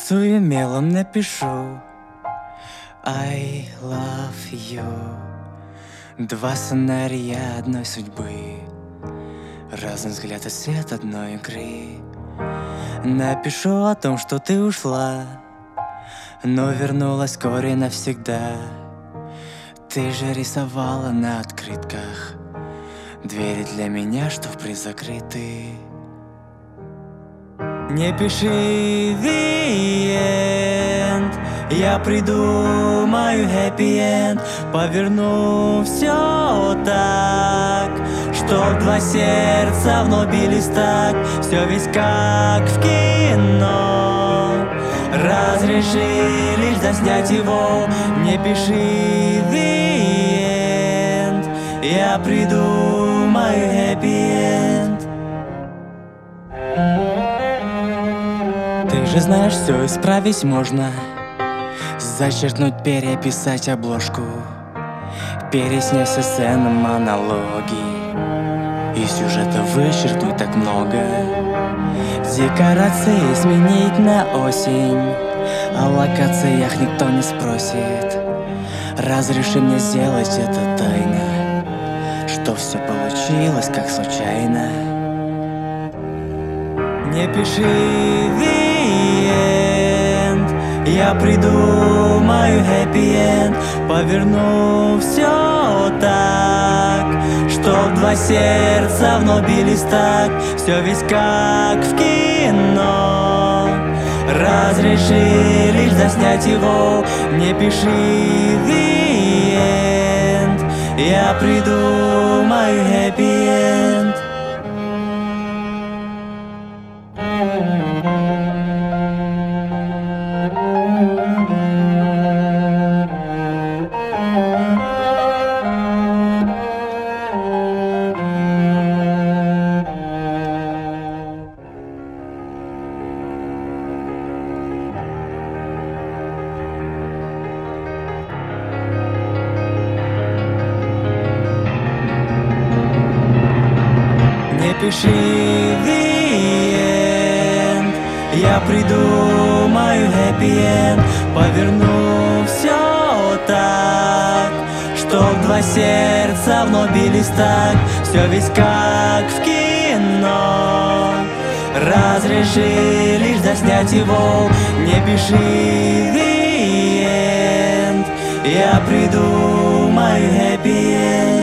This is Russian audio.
Нарисую мелом, напишу I love you. Два сценария одной судьбы, разный взгляд и свет одной игры. Напишу о том, что ты ушла, но вернулась вскоре навсегда. Ты же рисовала на открытках двери для меня, что впредь закрыты. Не пиши the end, я придумаю happy end. Поверну все так, чтоб два сердца вновь бились так. Все ведь как в кино. Разреши лишь заснять его. Не пиши the end, я придумаю happy end. Ты же знаешь, все исправить можно. Зачеркнуть, переписать обложку, переснять со сцены монологи и сюжета вычеркнуть так много. Декорации сменить на осень, о локациях никто не спросит. Разреши мне сделать это тайно, что все получилось как случайно. Не пиши the end, я придумаю happy end. Поверну все так, чтоб два сердца вновь бились так. Все ведь как в кино. Разреши лишь заснять его. Не пиши the end, я придумаю happy end. Не пиши the end, я придумаю happy end. Поверну все так, чтоб два сердца вновь бились так. Все ведь как в кино. Разреши лишь заснять его. Не пиши the end, я придумаю happy end.